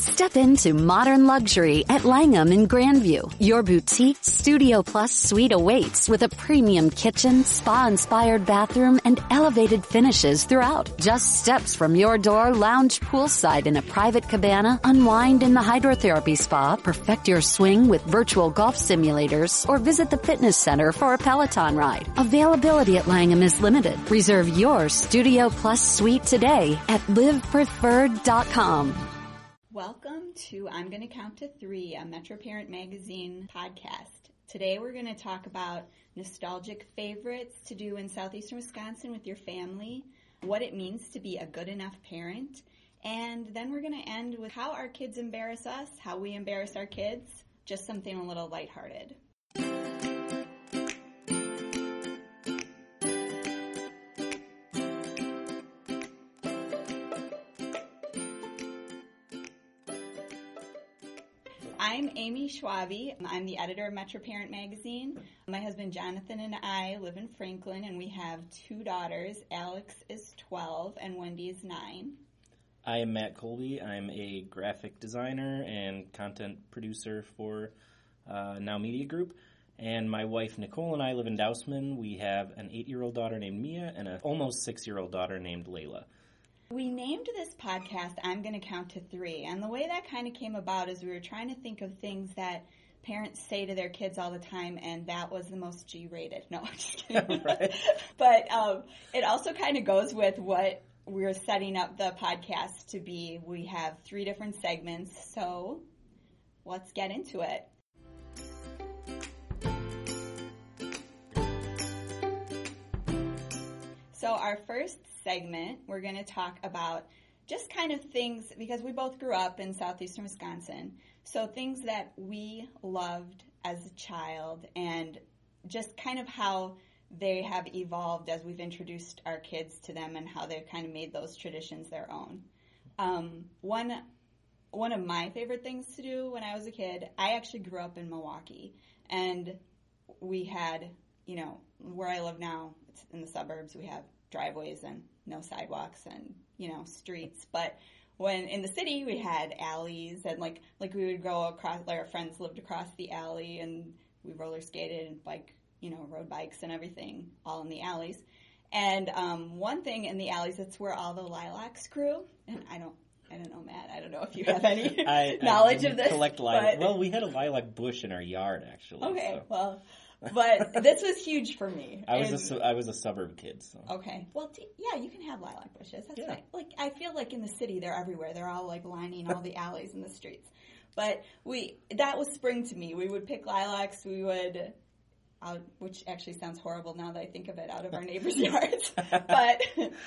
Step into modern luxury at Langham in Grandview. Your boutique Studio Plus suite awaits with a premium kitchen, spa-inspired bathroom, and elevated finishes throughout. Just steps from your door, lounge poolside in a private cabana, unwind in the hydrotherapy spa, perfect your swing with virtual golf simulators, or visit the fitness center for a Peloton ride. Availability at Langham is limited. Reserve your Studio Plus suite today at livepreferred.com. Welcome to I'm Gonna Count to Three, a Metro Parent Magazine podcast. Today we're going to talk about nostalgic favorites to do in southeastern Wisconsin with your family, what it means to be a good enough parent, and then we're going to end with how our kids embarrass us, how we embarrass our kids, just something a little lighthearted. I'm Amy Schwabe. I'm the editor of Metro Parent Magazine. My husband Jonathan and I live in Franklin, and we have two daughters. Alex is 12 and Wendy is 9. I am Matt Colby. I'm a graphic designer and content producer for Now Media Group. And my wife Nicole and I live in Dousman. We have an 8-year-old daughter named Mia and an almost 6-year-old daughter named Layla. We named this podcast I'm Gonna Count to Three, and the way that kind of came about is we were trying to think of things that parents say to their kids all the time, and that was the most G-rated. No, I'm just kidding. Right. But it also kind of goes with what we're setting up the podcast to be. We have 3 different segments, so let's get into it. So our first segment, we're going to talk about just kind of things, because we both grew up in southeastern Wisconsin, so things that we loved as a child and just kind of how they have evolved as we've introduced our kids to them and how they've kind of made those traditions their own. One of my favorite things to do when I was a kid, I actually grew up in Milwaukee, and we had, where I live now, it's in the suburbs, we have driveways and no sidewalks and, streets. But when in the city, we had alleys, and like we would go across, like our friends lived across the alley, and we roller skated and rode bikes and everything, all in the alleys. And one thing in the alleys, it's where all the lilacs grew. And I don't know, Matt. I don't know if you have any knowledge of this. Collect lilac. Well, we had a lilac bush in our yard, actually. Okay, so. well, but this was huge for me. I was a suburb kid. So. Okay, well, yeah, you can have lilac bushes. That's yeah. fine. Like, I feel like in the city, they're everywhere. They're all like lining all the alleys and the streets. But that was spring to me. We would pick lilacs. We would. Which actually sounds horrible now that I think of it, out of our neighbors' yards. But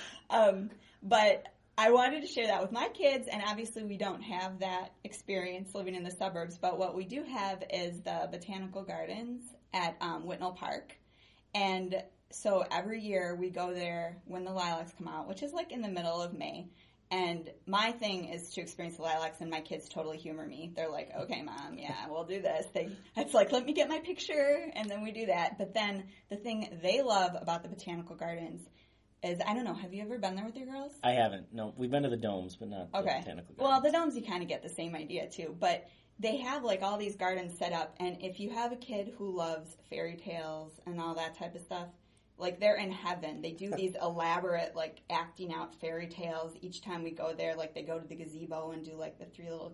I wanted to share that with my kids, and obviously we don't have that experience living in the suburbs, but what we do have is the botanical gardens at Whitnall Park. And so every year we go there when the lilacs come out, which is like in the middle of May. And my thing is to experience the lilacs, and my kids totally humor me. They're like, okay, Mom, yeah, we'll do this. It's like, let me get my picture, and then we do that. But then the thing they love about the botanical gardens is, I don't know, have you ever been there with your girls? I haven't. No, we've been to the domes, but not the botanical gardens. Well, the domes, you kind of get the same idea, too. But they have, like, all these gardens set up, and if you have a kid who loves fairy tales and all that type of stuff, like, they're in heaven. They do these elaborate, like, acting out fairy tales each time we go there. Like, they go to the gazebo and do, like, the three little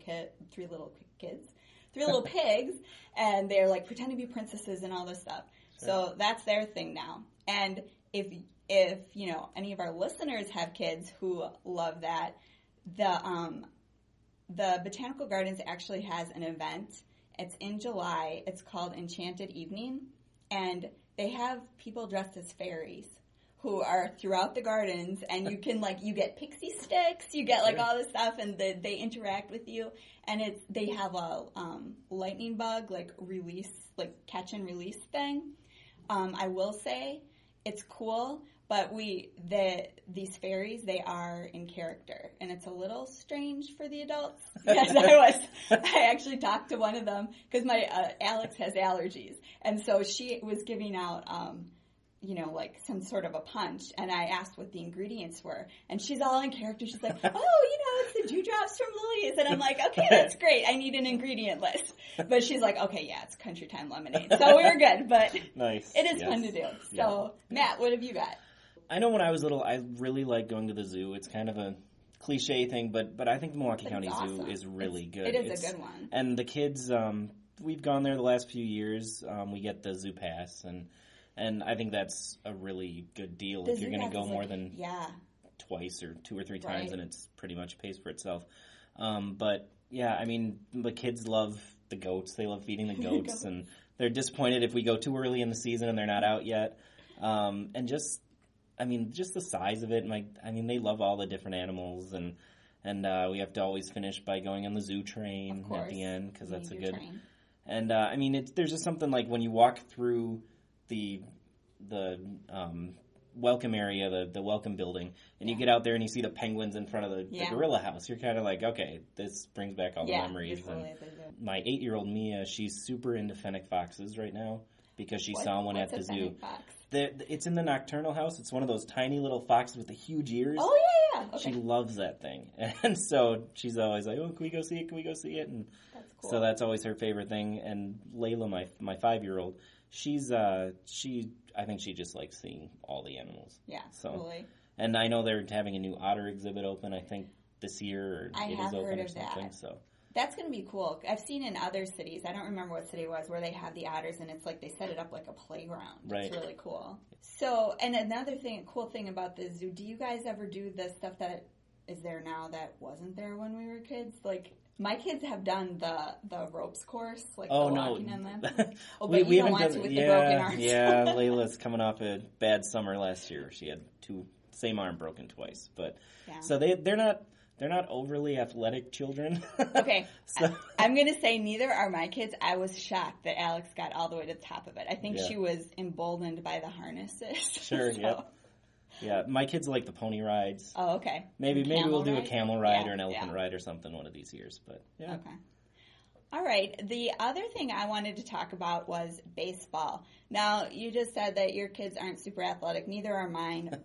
pigs, and they're, like, pretend to be princesses and all this stuff. Sure. So that's their thing now. And if any of our listeners have kids who love that, the Botanical Gardens actually has an event. It's in July. It's called Enchanted Evening, and they have people dressed as fairies who are throughout the gardens, and you can, like, you get pixie sticks, you get, like, all this stuff, and they interact with you, and they have a lightning bug, like, release, like, catch and release thing. I will say it's cool, but these fairies, they are in character, and it's a little strange for the adults, because I actually talked to one of them, because my Alex has allergies, and so she was giving out like some sort of a punch, and I asked what the ingredients were, and she's all in character. She's like, it's the dewdrops from Lily's. And I'm like, okay, that's great. I need an ingredient list. But she's like, okay, yeah, it's Country Time lemonade. So we were good, but Nice. it is fun to do. So, Matt, what have you got? I know when I was little, I really liked going to the zoo. It's kind of a cliche thing, but I think the Milwaukee County Zoo is really good. It is a good one. And the kids, we've gone there the last few years. We get the zoo pass, and I think that's a really good deal. If you're going to go more than twice or 2 or 3 times, and it's pretty much pays for itself. But yeah, I mean, the kids love the goats. They love feeding the goats, and they're disappointed if we go too early in the season and they're not out yet. And just the size of it. They love all the different animals, and we have to always finish by going on the zoo train at the end because that's a good. Train. And there's just something like when you walk through the welcome area, the welcome building, and you get out there and you see the penguins in front of the gorilla house. You're kind of like, okay, this brings back all the memories. And my 8-year-old Mia, she's super into fennec foxes right now because she saw one at the zoo. Fox? It's in the nocturnal house. It's one of those tiny little foxes with the huge ears. Oh, yeah. Okay. She loves that thing. And so she's always like, oh, can we go see it? Can we go see it? And that's cool. So that's always her favorite thing. And Layla, my 5-year-old, I think she just likes seeing all the animals. Yeah, totally. And I know they're having a new otter exhibit open, I think, this year. Or it is open or something. So. That's going to be cool. I've seen in other cities, I don't remember what city it was, where they have the otters, and it's like they set it up like a playground. Right. It's really cool. So, and another cool thing about the zoo, do you guys ever do the stuff that is there now that wasn't there when we were kids? Like, my kids have done the ropes course, like walking on them. Oh, but you don't want to with the broken arms. Yeah, Layla's coming off a bad summer last year. She had same arm broken twice. But so they're not overly athletic children. Okay. I'm going to say neither are my kids. I was shocked that Alex got all the way to the top of it. I think she was emboldened by the harnesses. Sure, Yeah, my kids like the pony rides. Oh, okay. Maybe we'll do a camel ride or an elephant ride or something one of these years. But yeah. Okay. All right. The other thing I wanted to talk about was baseball. Now, you just said that your kids aren't super athletic. Neither are mine.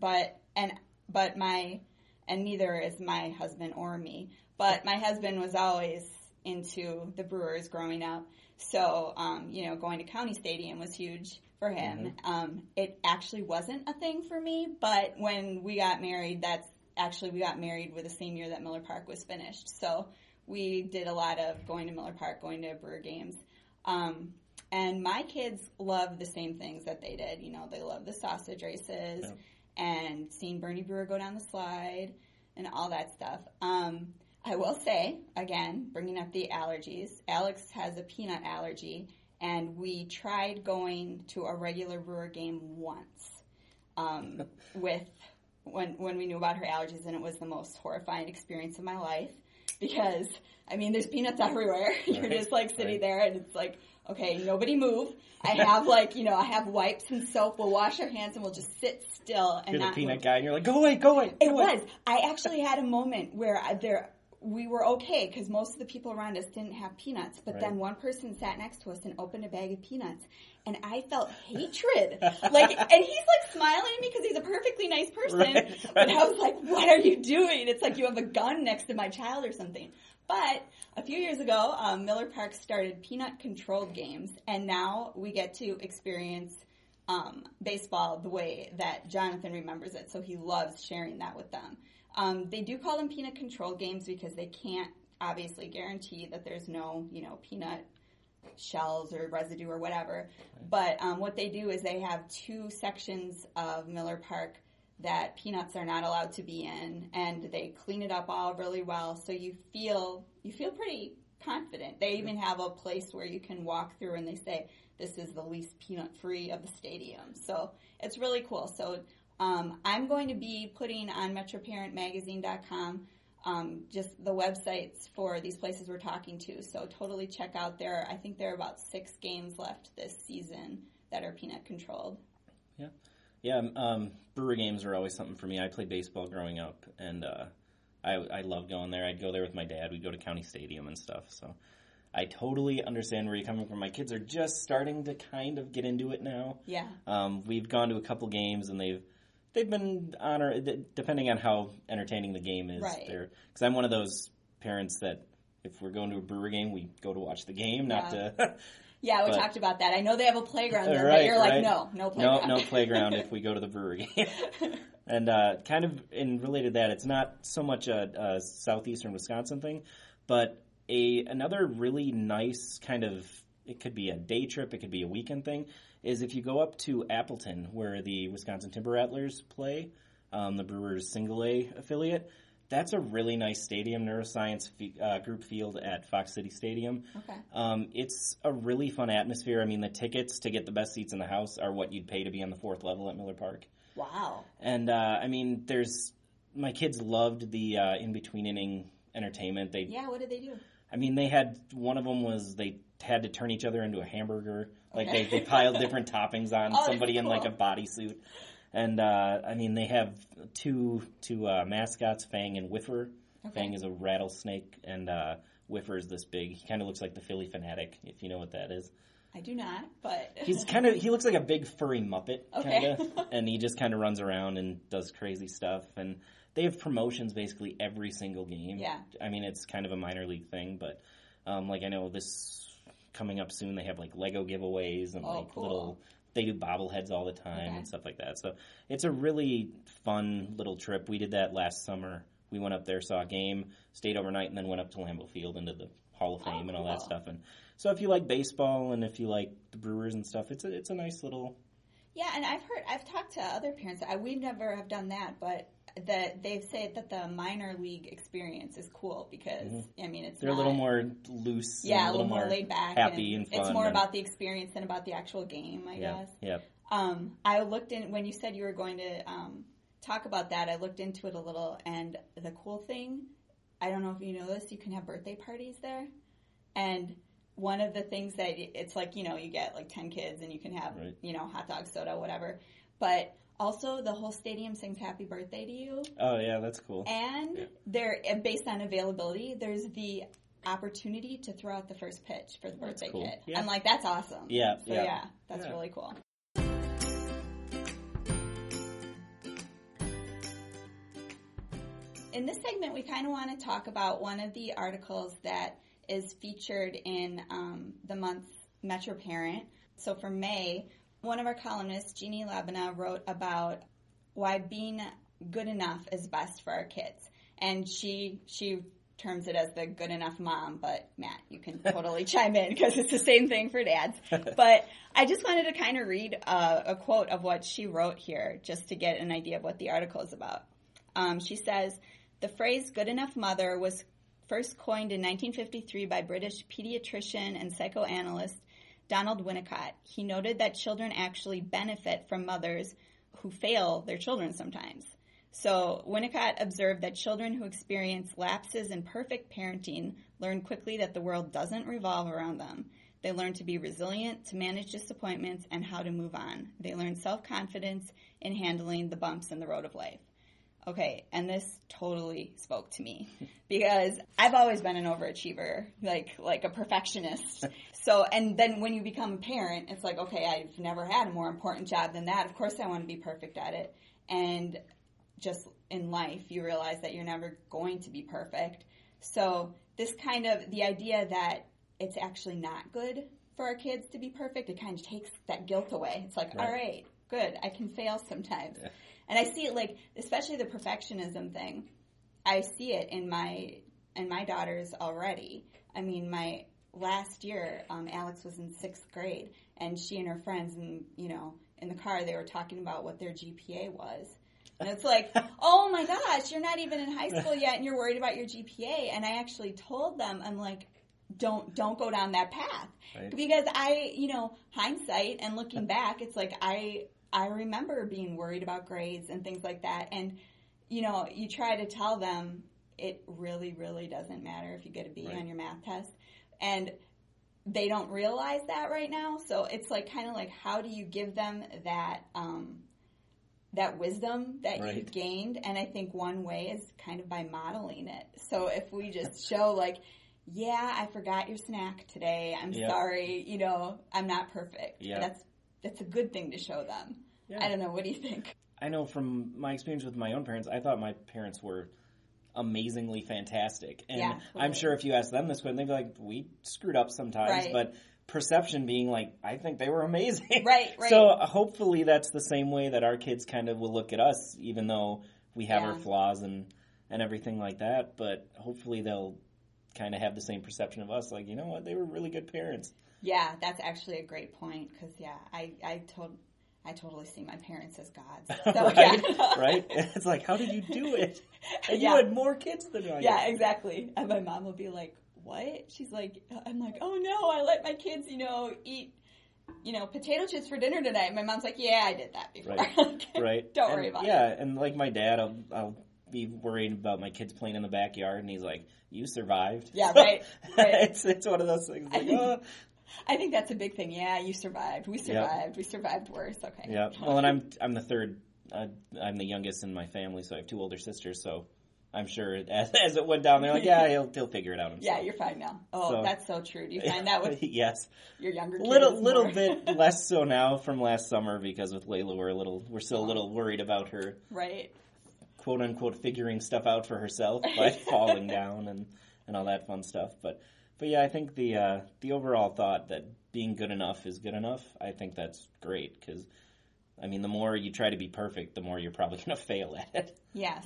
And neither is my husband or me. But my husband was always into the Brewers growing up. So, going to County Stadium was huge for him. Mm-hmm. It actually wasn't a thing for me, but when we got married, we got married with the same year that Miller Park was finished. So we did a lot of going to Miller Park, going to Brewer games. And my kids love the same things that they did. They love the sausage races. Yep. And seeing Bernie Brewer go down the slide and all that stuff. I will say, again, bringing up the allergies, Alex has a peanut allergy, and we tried going to a regular Brewer game once when we knew about her allergies, and it was the most horrifying experience of my life because, there's peanuts everywhere. You're just, sitting there, and it's like, okay, nobody move. I have I have wipes and soap. We'll wash our hands and we'll just sit still and you're not the peanut move. Guy, and you're like, go away. It was. I actually had a moment where we were okay because most of the people around us didn't have peanuts. But then one person sat next to us and opened a bag of peanuts, and I felt hatred. And he's smiling at me because he's a perfectly nice person. Right. But I was like, what are you doing? It's like you have a gun next to my child or something. But a few years ago, Miller Park started peanut-controlled games, and now we get to experience baseball the way that Jonathan remembers it, so he loves sharing that with them. They do call them peanut-controlled games because they can't obviously guarantee that there's no, peanut shells or residue or whatever. But what they do is they have 2 sections of Miller Park that peanuts are not allowed to be in, and they clean it up all really well, so you feel pretty confident. They even have a place where you can walk through, and they say this is the least peanut-free of the stadium. So it's really cool. So I'm going to be putting on metroparentmagazine.com just the websites for these places we're talking to. So totally check out there. I think there are about 6 games left this season that are peanut-controlled. Yeah. Yeah, Brewer games are always something for me. I played baseball growing up, and I love going there. I'd go there with my dad. We'd go to County Stadium and stuff. So I totally understand where you're coming from. My kids are just starting to kind of get into it now. Yeah. We've gone to a couple games, and they've been honored, depending on how entertaining the game is. Right. Because I'm one of those parents that if we're going to a Brewer game, we go to watch the game, not to... Yeah, we talked about that. I know they have a playground there, but you're like, no playground. No playground if we go to the Brewer game. And kind of related to that, it's not so much a southeastern Wisconsin thing, but another really nice kind of, it could be a day trip, it could be a weekend thing, is if you go up to Appleton, where the Wisconsin Timber Rattlers play, the Brewers single A affiliate. That's a really nice stadium, Neuroscience Group Field at Fox City Stadium. Okay. It's a really fun atmosphere. I mean, the tickets to get the best seats in the house are what you'd pay to be on the fourth level at Miller Park. Wow. And, I mean, my kids loved the in-between inning entertainment. What did they do? I mean, one of them was they had to turn each other into a hamburger. Like, they piled different toppings on somebody in, like, a bodysuit. And, I mean, they have two mascots, Fang and Whiffer. Okay. Fang is a rattlesnake, and Whiffer is this big. He kind of looks like the Philly Fanatic, if you know what that is. I do not, but... he looks like a big furry Muppet, kind of. And he just kind of runs around and does crazy stuff. And they have promotions basically every single game. Yeah. I mean, it's kind of a minor league thing, but, like, I know this coming up soon, they have, like, Lego giveaways and, cool. little... They do bobbleheads all the time and stuff like that. So it's a really fun little trip. We did that last summer. We went up there, saw a game, stayed overnight, and then went up to Lambeau Field into the Hall of Fame and all that stuff. And so if you like baseball and if you like the Brewers and stuff, it's a nice little... Yeah, and I've talked to other parents. We never have done that, but they've said that the minor league experience is cool because, I mean, they're a little more loose. Yeah, and a little more laid back. Happy and fun. It's more about the experience than about the actual game, I guess. Yeah. I looked in, when you said you were going to talk about that, I looked into it a little, and the cool thing, I don't know if you know this, you can have birthday parties there. And one of the things that it's like, you get like 10 kids and you can have, hot dog, soda, whatever. But also the whole stadium sings happy birthday to you. Oh, yeah, that's cool. And based on availability, there's the opportunity to throw out the first pitch for the birthday kid. Yeah. I'm like, that's awesome. Yeah. So, that's really cool. In this segment, we kind of want to talk about one of the articles that is featured in the month's Metro Parent. So for May, one of our columnists, Jeannie Labina, wrote about why being good enough is best for our kids. And she terms it as the good enough mom, but Matt, you can totally chime in because it's the same thing for dads. But I just wanted to kind of read a quote of what she wrote here just to get an idea of what the article is about. She says, the phrase good enough mother was first coined in 1953 by British pediatrician and psychoanalyst Donald Winnicott. He noted that children actually benefit from mothers who fail their children sometimes. So Winnicott observed that children who experience lapses in perfect parenting learn quickly that the world doesn't revolve around them. They learn to be resilient, to manage disappointments, and how to move on. They learn self-confidence in handling the bumps in the road of life. Okay, and this totally spoke to me because I've always been an overachiever, like a perfectionist. So, and then when you become a parent, it's like, okay, I've never had a more important job than that. Of course I want to be perfect at it. And just in life, you realize that you're never going to be perfect. So this kind of, the idea that it's actually not good for our kids to be perfect, it kind of takes that guilt away. It's like, all right, good, I can fail sometimes. Yeah. And I see it like, especially the perfectionism thing, I see it in my daughters already. I mean, my last year, Alex was in 6th grade, and she and her friends, and in the car, they were talking about what their GPA was. And it's like, oh my gosh, you're not even in high school yet, and you're worried about your GPA. And I actually told them, I'm like, don't go down that path. Right. Because hindsight and looking back, it's like I remember being worried about grades and things like that. And, you try to tell them it really, really doesn't matter if you get a B on your math test. And they don't realize that right now. So it's like kind of like, how do you give them that that wisdom that you've gained? And I think one way is kind of by modeling it. So if we just show like, yeah, I forgot your snack today. I'm sorry. I'm not perfect. Yep. That's a good thing to show them. Yeah. I don't know. What do you think? I know from my experience with my own parents, I thought my parents were amazingly fantastic. And Yeah, I'm sure if you ask them this question, they'd be like, we screwed up sometimes, Right. but perception being like, I think they were amazing. Right. So hopefully that's the same way that our kids kind of will look at us, even though we have our flaws and everything like that. But hopefully they'll kind of have the same perception of us, like, you know what, they were really good parents. Yeah, that's actually a great point, because, I totally see my parents as gods. So, Right? yeah. Right? It's like, how did you do it? And Yeah. you had more kids than I did. Yeah, exactly. And my mom will be like, what? She's like, I'm like, oh no, I let my kids, eat, potato chips for dinner tonight. My mom's like, yeah, I did that before. Right. Right. Don't worry about it. Yeah, and like my dad, I'll be worried about my kids playing in the backyard, and he's like, you survived. Yeah, right. It's one of those things. Like, I think that's a big thing. Yeah, you survived. We survived. Yep. We survived worse. Okay. Yeah. Well, and I'm the third. I'm the youngest in my family, so I have two older sisters. So I'm sure as it went down, they're like, yeah, he'll figure it out himself. Yeah, you're fine now. Oh, that's so true. Do you find that with yes, your younger kids? Little bit less so now from last summer, because with Layla we're still a little worried about her. Right. Quote unquote figuring stuff out for herself by falling down and all that fun stuff. But yeah, I think the overall thought that being good enough is good enough, I think that's great, because, I mean, the more you try to be perfect, the more you're probably going to fail at it. Yes.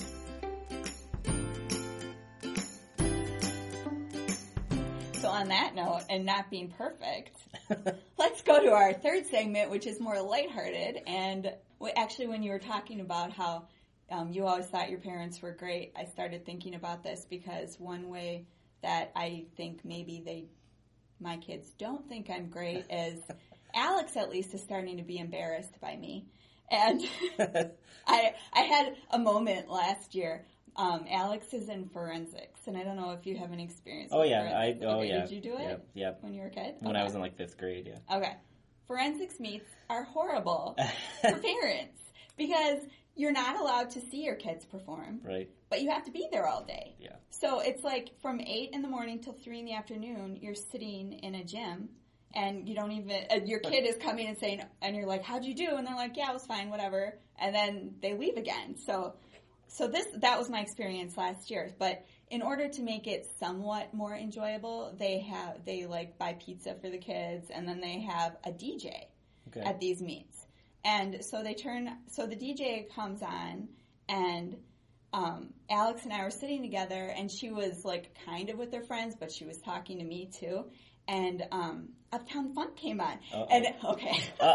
So on that note, and not being perfect, let's go to our third segment, which is more lighthearted. And actually, when you were talking about how you always thought your parents were great, I started thinking about this, because one way that I think maybe my kids don't think I'm great is Alex, at least, is starting to be embarrassed by me. And I had a moment last year. Alex is in forensics, and I don't know if you have any experience with forensics. Did you do it? Yep. When you were a kid? When I was in like 5th grade, yeah. Okay. Forensics meets are horrible for parents, because you're not allowed to see your kids perform. Right. But you have to be there all day. Yeah. So it's like from 8 in the morning till 3 in the afternoon, you're sitting in a gym, and you don't even, your kid is coming and saying, and you're like, how'd you do? And they're like, yeah, it was fine, whatever. And then they leave again. So that was my experience last year. But in order to make it somewhat more enjoyable, they like buy pizza for the kids, and then they have a DJ at these meets. And so the DJ comes on, and Alex and I were sitting together, and she was like kind of with her friends, but she was talking to me too. And Uptown Funk came on. Uh-oh. And okay.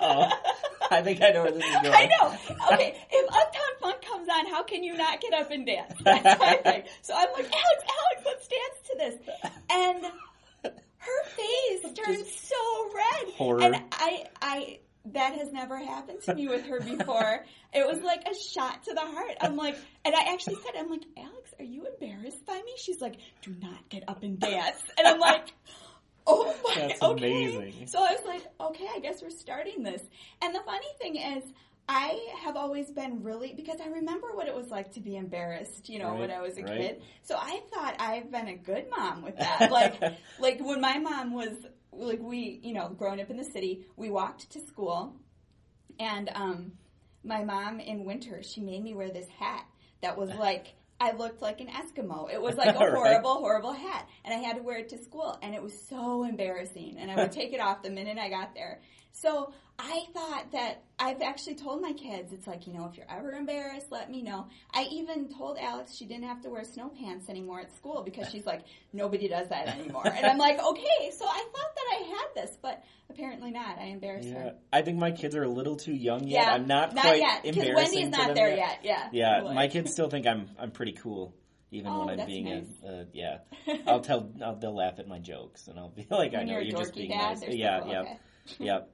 I think I know where this is going. I know. Okay, if Uptown Funk comes on, how can you not get up and dance? That's my thing. So I'm like, Alex, let's dance to this. And her face turned so red. Horror. And I that has never happened to me with her before. It was like a shot to the heart. I'm like, and I actually said, I'm like, Alex, are you embarrassed by me? She's like, do not get up and dance. And I'm like, oh my, that's okay. amazing. So I was like, okay, I guess we're starting this. And the funny thing is, I have always been really, because I remember what it was like to be embarrassed, when I was a kid. So I thought I've been a good mom with that. Like when my mom was, like we, growing up in the city, we walked to school, and my mom in winter, she made me wear this hat that was like, I looked like an Eskimo. It was like a horrible hat. And I had to wear it to school. And it was so embarrassing. And I would take it off the minute I got there. So I thought that I've actually told my kids, it's like, if you're ever embarrassed, let me know. I even told Alex she didn't have to wear snow pants anymore at school, because she's like, nobody does that anymore. And I'm like, okay. So I thought that I had this, but apparently not. I embarrassed her. I think my kids are a little too young yet. Yeah, I'm not quite yet, embarrassing Wendy's not to them there yet. Yeah. Yeah, my kids still think I'm pretty cool, even when I'm being nice. yeah. They'll laugh at my jokes, and I'll be like, when I know you're just being nice. Yeah. Okay. Yep.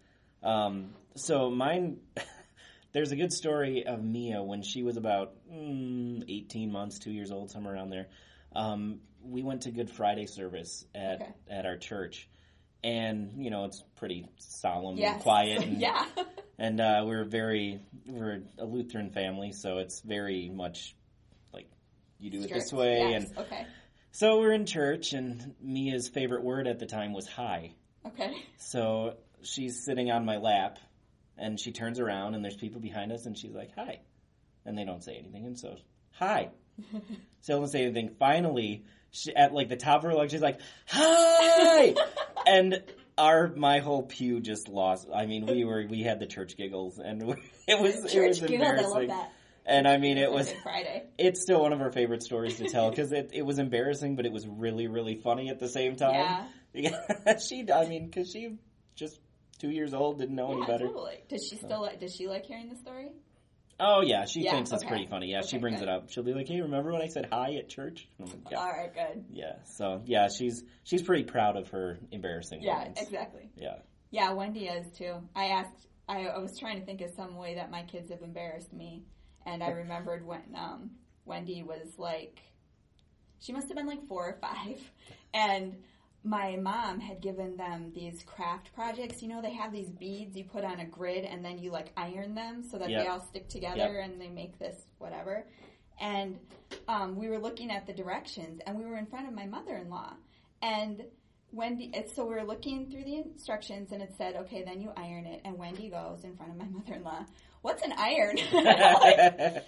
So mine, there's a good story of Mia when she was about 18 months, 2 years old, somewhere around there. We went to Good Friday service at our church, and it's pretty solemn and quiet. And, yeah. And we're a Lutheran family, so it's very much like you do strict. It this way. Yes. And okay. so we're in church, and Mia's favorite word at the time was hi. Okay. So she's sitting on my lap, And she turns around, and there's people behind us, and she's like, hi. And they don't say anything, and so, hi. Still don't say anything. Finally, at like the top of her lungs, she's like, hi! And my whole pew just lost. I mean, we had the church giggles, and it was embarrassing. I love that. And I mean, it was Friday. It's still one of our favorite stories to tell because it was embarrassing, but it was really, really funny at the same time. Yeah. Because she just 2 years old, didn't know any better. Totally. Does she like hearing the story? Oh yeah, she thinks it's pretty funny. Yeah, she brings it up. She'll be like, "Hey, remember when I said hi at church?" I'm like, yeah. All right, good. Yeah. So yeah, she's pretty proud of her embarrassing moments. Yeah, exactly. Yeah. Yeah, Wendy is too. I was trying to think of some way that my kids have embarrassed me, and I remembered when Wendy was like, she must have been like 4 or 5, and my mom had given them these craft projects. You know, they have these beads you put on a grid and then you like iron them so that they all stick together and they make this whatever. And we were looking at the directions and we were in front of my mother-in-law. And so we were looking through the instructions and it said, okay, then you iron it. And Wendy goes in front of my mother-in-law, what's an iron? Like,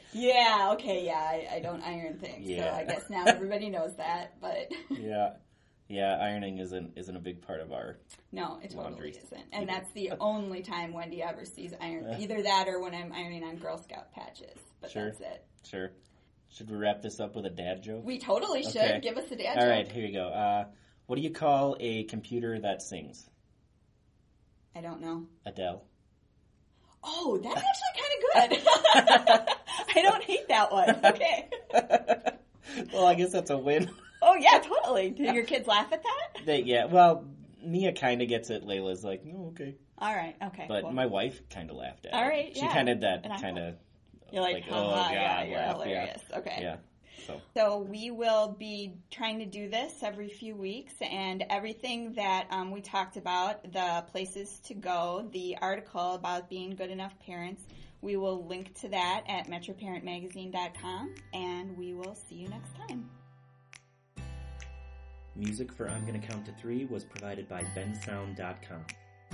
I don't iron things. Yeah. So I guess now everybody knows that, but. Yeah, ironing isn't a big part of our No, it totally laundry. isn't. And that's the only time Wendy ever sees iron. Either that or when I'm ironing on Girl Scout patches. But that's it. Sure. Should we wrap this up with a dad joke? We totally should. Okay. Give us a dad joke. All right, here you go. What do you call a computer that sings? I don't know. Adele. Oh, that's actually kind of good. I don't hate that one. Okay. Well, I guess that's a win. Oh, yeah, totally. Do your kids laugh at that? Well, Mia kind of gets it. Layla's like, oh, okay. All right, okay, But cool. my wife kind of laughed at it. All right, She kind of You're like, oh, God, you're laugh. hilarious. Yeah. Okay. Yeah. So we will be trying to do this every few weeks, and everything that we talked about, the places to go, the article about being good enough parents, we will link to that at metroparentmagazine.com, and we will see you next time. Music for I'm Gonna Count to 3 was provided by bensound.com.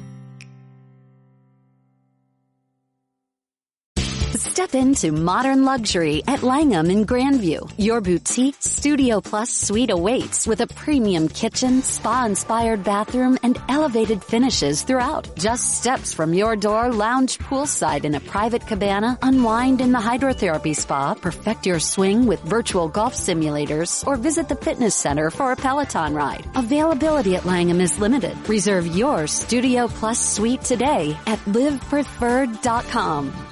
Step into modern luxury at Langham in Grandview. Your boutique Studio Plus suite awaits with a premium kitchen, spa-inspired bathroom, and elevated finishes throughout. Just steps from your door, lounge poolside in a private cabana, unwind in the hydrotherapy spa, perfect your swing with virtual golf simulators, or visit the fitness center for a Peloton ride. Availability at Langham is limited. Reserve your Studio Plus suite today at livepreferred.com.